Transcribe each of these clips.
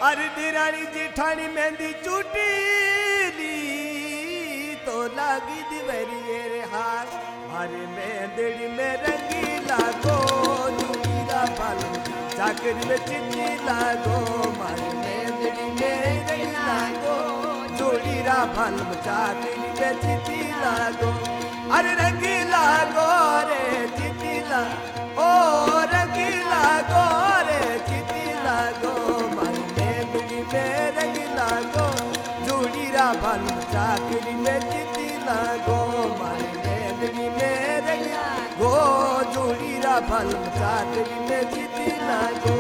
अरे दिरानी जेठानी मेहंदी चुटीली तो लागी दिवरी रे हाथ अरे मेहंदी में रंगीला गो जुड़ीरा बालू चाकरी में चिट्ठी लागो मारे मेहंदी में रंगीला गो जोड़ीरा बालू चाकरी में चिट्ठी लागो अरे रंगीला गो रे चिट्ठी ला ओ रंगीला गो रे चिट्ठी लागो लागो जोड़ीरा बालू चाकरी में चिट्ठी लागो मारे मेहंदी में गो जोड़ीरा बालू चाकरी में चिट्ठी लागो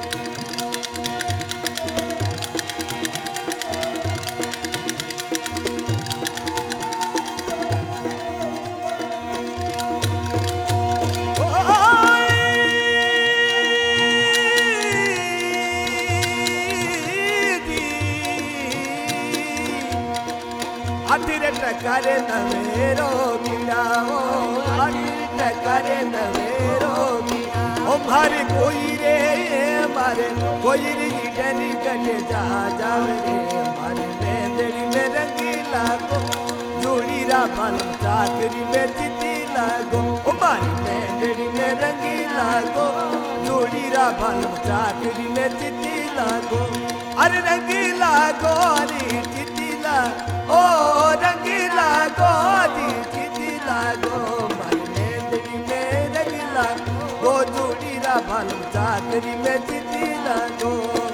अठिरे टकरे नवेरो गिराओ अठिरे टकरे नवेरो ओ मारे कोई रे मारे कोई रे डरी कटे जा जावे रे मारे मेहंदी में रंगीला गो जोड़ीरा बालू चाकरी में चिट्ठी लागो ओ मारे मेहंदी में रंगीला गो जोड़ीरा बालू चाकरी में चिट्ठी लागो अरे रंगीला गो रे चिट्ठी ला ओ रंगीला गोरी चिट्ठी लागो मारी मेहंदी में रंगीला गो जोड़ीरा बालू चाकरी में चिट्ठी लागो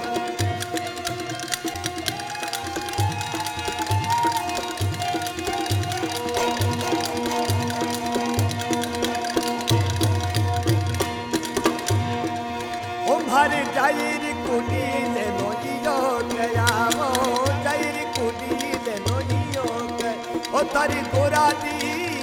ओ मारे जायर कुड़ी ले लोइयो गया ओ जायर कुड़ी ओ तारी गोरादी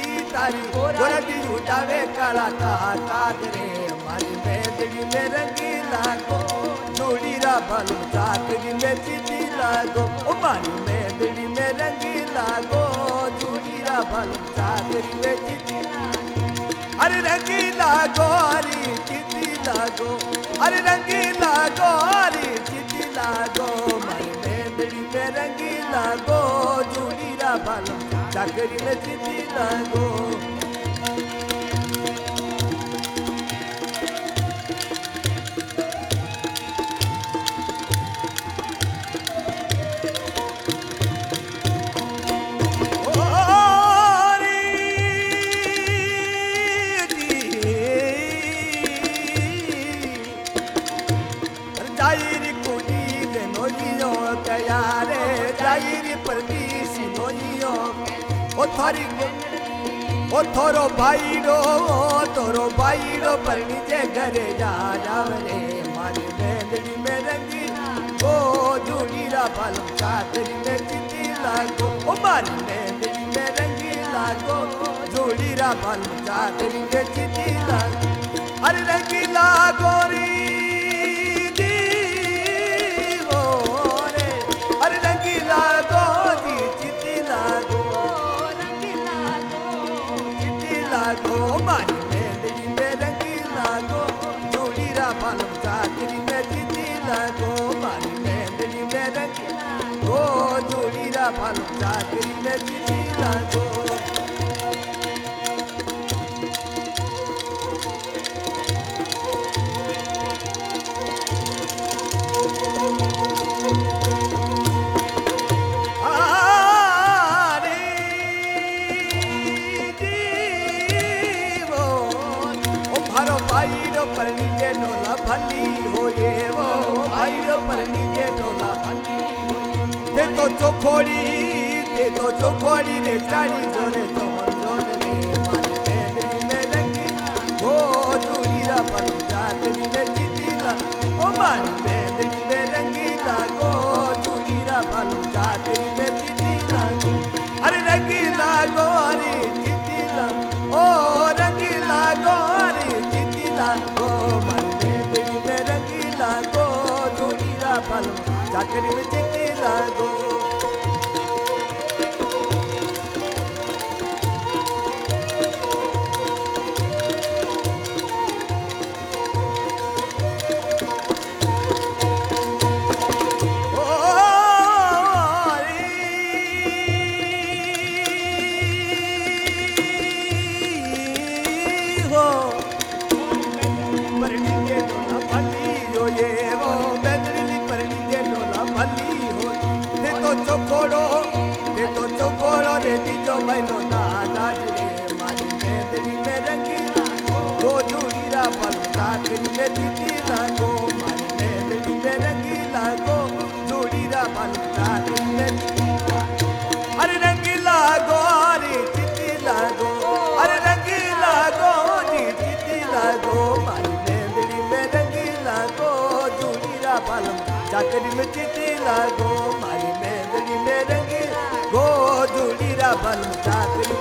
उठावे काला काट रे मारी मेहंदी में रंगीला गो जोड़ीरा बालू चाकरी में चिट्ठी लागो ओ मारी मेहंदी में रंगीला गो जोड़ीरा बालू चाकरी में चिट्ठी अरे रंगीला गोरी चिट्ठी लागो अरे रंगीला गोरी चिट्ठी लागो मारी मेहंदी में रंगीला गो जोड़ीरा बालू चाकरी में चिट्ठी लागो जायरी कुड़ी ले नोइयो कया रे जायरी परदेसी नोइयो ओ थारी ओ थोरो भाईरो पर नीचे घरे जा जावरे मारी मेहंदी में रंगी ओ जोड़ीरा बालू चाकरी में चिट्ठी लागो ओ मारी मेहंदी में रंगी लागो जोड़ीरा बालू चाकरी में चिट्ठी लागो अरे रंगी लागो रे अरे रंगी लागो दी चिट्ठी लागो लागो मारी मेहंदी में रंगी लागो जोड़ीरा बालू चाकरी में चिट्ठी लागो मारी मेहंदी में रंगी लागो जोड़ीरा बालू चाकरी में चिट्ठी लागो भाईरो पर नीचे डोला भली हो ये वो भाईरो पर नीचे डोला भली ते तो चोखोड़ी रे चाड़ी जोरे तो जोरे रे मारे मेहंदी में रंगी वो जोड़ीरा बालू चाकरी में चिट्ठी लागो ओ मारी मेहंदी में रंगीला गो जोड़ीरा बालू चाकरी में चिट्ठी लागो अरे रंगीला गो रे चिट्ठी लागो ओ रंगीला गो रे चिट्ठी लागो मारी मेहंदी में रंगीला गो जोड़ीरा बालू चाकरी में चिट्ठी लागो चाकरी में जीती लागो मारी मेहंदी में रंगी लागो जोड़ीरा बालम चाकरी में अरे रंगी लागो रे जीती लागो अरे रंगी लागो रे जीती लागो मारी मेहंदी में रंगी लागो जोड़ीरा बालम चाकरी में जीती लागो मारी मेहंदी में रंगी गो जोड़ीरा बालम चाकरी